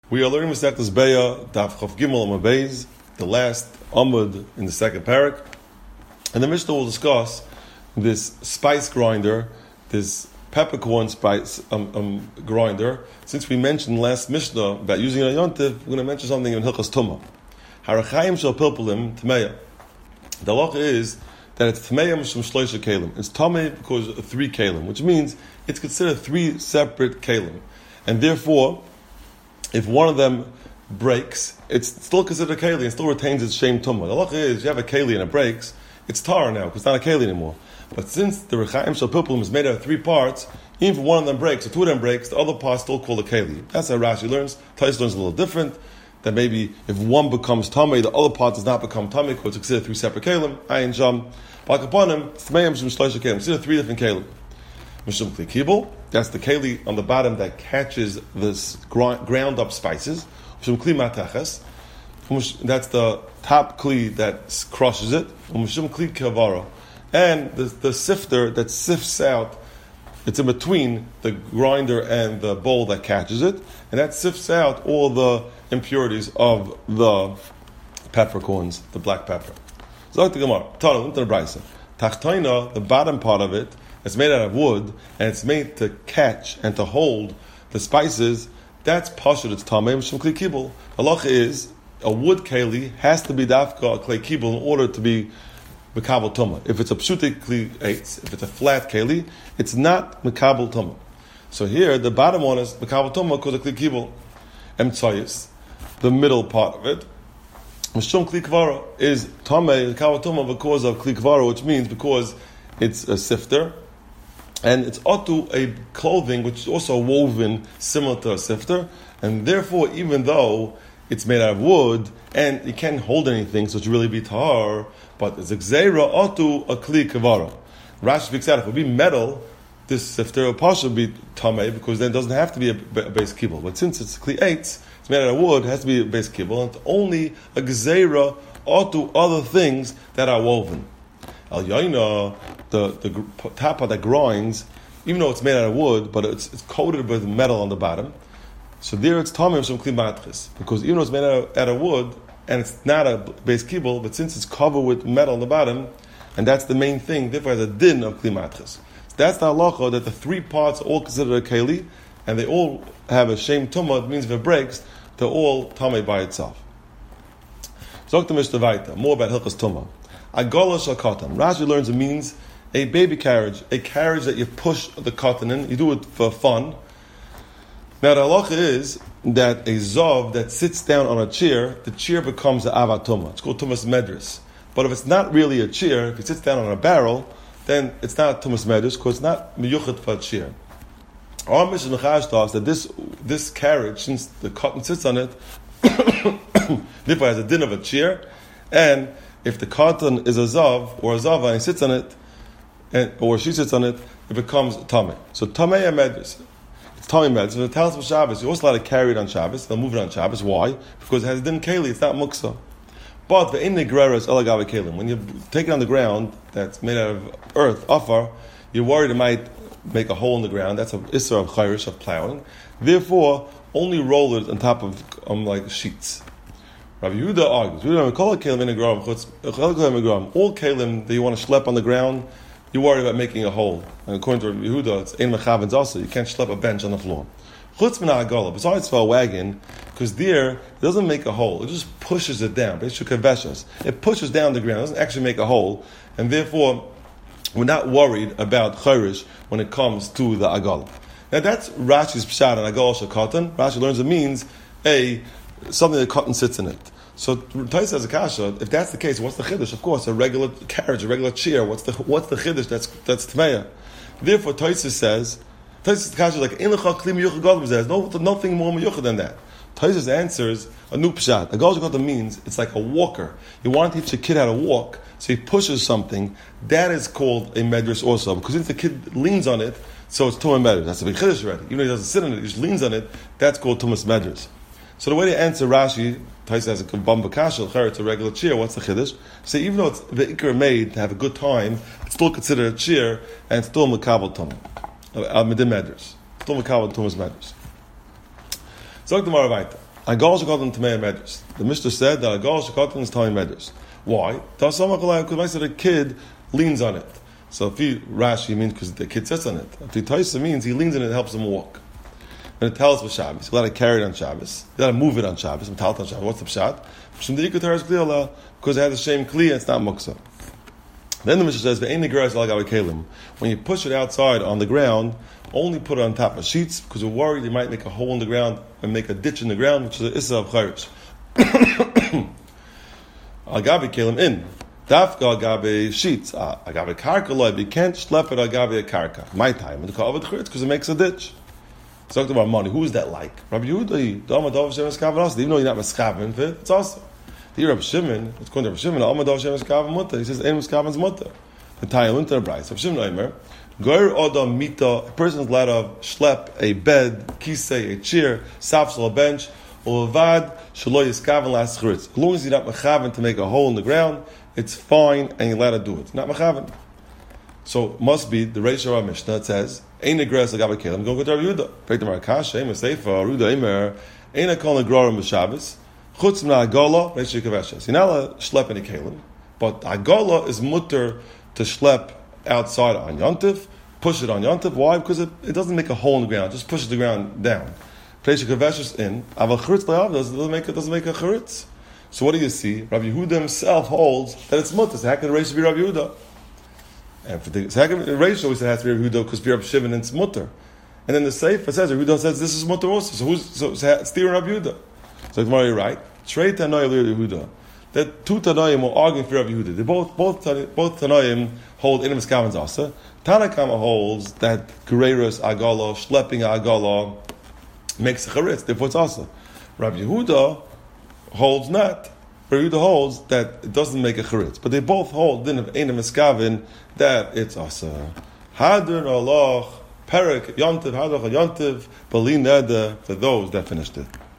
We are learning Masechtas Beya, Daf Chav Gimel Amud Beis, the last Amud in the second parak, and the Mishnah will discuss this spice grinder, this peppercorn spice grinder. Since we mentioned last Mishnah about using it on Yontif, we're going to mention something in Hilchas Tumah. Harachayim shel pilpulim tmeya. The halacha is that it's tmeya mishum shloisha kelim. It's tamei because of 3 kelim, which means it's considered 3 separate kelim, and therefore, if one of them breaks, it's still considered a keli and still retains its shem tumah. The halacha is, you have a keli and it breaks, it's tar now, because it's not a keli anymore. But since the Rechaim Shel Pilpulim is made out of 3 parts, even if one of them breaks, or 2 of them breaks, the other part's still called a keli. That's how Rashi learns. Tais learns a little different, that maybe if one becomes tamei, the other part does not become tamei, because it's considered 3 separate kelim. Ayin Sham. Like upon him, it's tmeim shum shloisha kelim. Considered 3 different kelim. Mishum kli kibul, that's the keli on the bottom that catches this ground up spices. Mishum kli matachas, that's the top kli that crushes it. Mishum kli kavara, and the sifter that sifts out, it's in between the grinder and the bowl that catches it, and that sifts out all the impurities of the peppercorns, the black pepper. Zok the Gemara, Tana, into the Brisa. Tachtoina, the bottom part of it, it's made out of wood, and it's made to catch and to hold the spices. That's pashut, it's tamei mishum klei kibul. The halacha is, a wood keli has to be dafka a klei kibul in order to be mekabel tumah. If it's a pshutik klei eitz, if it's a flat keli, it's not mekabel tumah. So here, the bottom one is mekabel tumah because of klei kibul. Emtsayis, the middle part of it, mishum klei kvara, is tamei mekabel tumah because of klei kvara, which means because it's a sifter. And it's otu, a clothing which is also woven similar to a sifter, and therefore, even though it's made out of wood and you can't hold anything, so it's really be tahar, but it's a gzeira otu a kli kavara. Rashi speaks out, if it would be metal, this sifter will partially be tamei, because then it doesn't have to be a base kibble. But since it's kli eitz, it's made out of wood, it has to be a base kibble, and it's only a gzeira otu other things that are woven. Al Yaina, the top part that grinds, even though it's made out of wood, but it's coated with metal on the bottom. So there it's tamei from kli matchis, because even though it's made out of wood and it's not a base kibble, but since it's covered with metal on the bottom, and that's the main thing, therefore has a din of kli matchis. So that's the halacha, that the 3 parts are all considered a keli, and they all have a shem tumah. It means if it breaks, they're all tamei by itself. Zok the Mishnah Vaita, more about hilchas tumah. Agola shel katan. Rashi learns it means a baby carriage, a carriage that you push the cotton in. You do it for fun. Now the halacha is that a zav that sits down on a chair, the chair becomes the avatuma. It's called tumas medris. But if it's not really a chair, if he sits down on a barrel, then it's not tumas medris because it's not miyuchet for a chair. Our Mishnah Mechash tells us that this carriage, since the cotton sits on it, therefore has a din of a chair, and if the cotton is a zav or a zava and he sits on it, or she sits on it, it becomes tamei. So tamei and medris. It's tamei medris. If it tells for Shabbos, you're also allowed to carry it on Shabbos. They'll move it on Shabbos. Why? Because it has din keli. It's not muksa. But the in negreres is elagav kelim. When you take it on the ground that's made out of earth, afar, you're worried it might make a hole in the ground. That's an isser of chayrish, of plowing. Therefore, only roll it on top of like sheets. Rabbi Yehuda argues, all kelim that you want to schlep on the ground, you worry about making a hole. And according to Rabbi Yehuda, it's ein mechavens also. You can't schlep a bench on the floor. Chutz min ha'agola, besides for a wagon, because there, it doesn't make a hole. It just pushes it down. It pushes down the ground. It doesn't actually make a hole. And therefore, we're not worried about chayrish when it comes to the agola. Now that's Rashi's pshat on agola shel katan. Rashi learns it means something that cotton sits in it. So Tais has a kasha. If that's the case, what's the chiddush? Of course, a regular carriage, a regular chair. What's the chiddush? That's tmeya. Therefore, Tais says, Tais kasha like in lecha kli miyuchad gadol says nothing more miyuchad than that. Tais answers a new pshat. A gadol katan means it's like a walker. You want to teach a kid how to walk, so he pushes something. That is called a medris also, because since the kid leans on it, so it's tumas medris. That's a big chiddush already. Even though he doesn't sit on it, he just leans on it. That's called tumas medris. So the way to answer Rashi, Tais has a bamba kasha, it's a regular chair. What's the chiddush? Say even though it's the ikar made to have a good time, it's still considered a chair and still mekabel tumah, medin medris, still mekabel tumas medris. Zok the Maravayta. Agal shekatan tamei medus. The Mishnah said that agal shekatan is tamei medus. Why? Because I said a kid leans on it. So if he Rashi means because the kid sits on it. If he taisa means he leans on it and helps him walk. And it tells for Shabbos. You got to carry it on Shabbos. You got to move it on Shabbos. On Shabbos. What's the pshat? Because it has the same kli and it's not muksa. Then the Mishnah says, when you push it outside on the ground, only put it on top of sheets because we're worried you might make a hole in the ground and make a ditch in the ground, which is an issa of chayrish. Agabe kelim in. Dafka agabe sheets. Agabe karka loy. You can't schlep it agabe a karka. My time. Because it makes a ditch. Talked about money. Who is that like? Rabbi Yehuda, even though you're not meskaven for it, it's also. The Rabbi Shimon, it's called Rabbi Shimon, he says, Ein meskaven's mutter. The Tayel into the Bryce. Rabbi Shimon Omer, Goyer Odom Mita, a person is allowed to schlep a bed, kisei, a chair, safsel, a bench, ulevad, shelo yiskaven laschritz. As long as you're not mechaven to make a hole in the ground, it's fine and you're allowed to do it. Not mechaven. So must be the Reish of Mishnah. It says, "Ein negres agabe kelim." Go to Rabbi Yehuda. Take the Marakash. Ein Seifa. Ruda Imer. Ein akol negrorim b'Shabbos. Chutz min agola. Reish Yekaveshes. You're not allowed to schlep any kelim, but agola is mutter to schlep outside on Yontif. Push it on Yontif. Why? Because it doesn't make a hole in the ground. Just pushes the ground down. Reish Yekaveshes in. Aval chutz le'av doesn't make a chutz. So what do you see? Rabbi Yehuda himself holds that it's mutter. So how can the Reish be Rabbi Yehuda? And for the second ratio, we said it has to be Rabbi Yehuda because Rabbi Shimon it's mutter. And then the Sefer says Rabbi Yehuda says this is mutter also. So it's steering Rabbi Yehuda. So tomorrow you're right. Trei Tanoim Rabbi Yehuda. That two Tanoim were arguing for Rabbi Yehuda. They both Tanoim hold Enim Eskaven's Asa. Tanakama holds that Gereirus Agala, schlepping Agala makes a charitz. Therefore it's Asa. Rabbi Yehuda holds not. Rabbi Yehuda holds that it doesn't make a charitz, but they both hold din of Enim Eskaven that it's asa. Hadr Allah, Perik, Yontiv, Hadr Yontiv, Balin Neder, for those that finished it.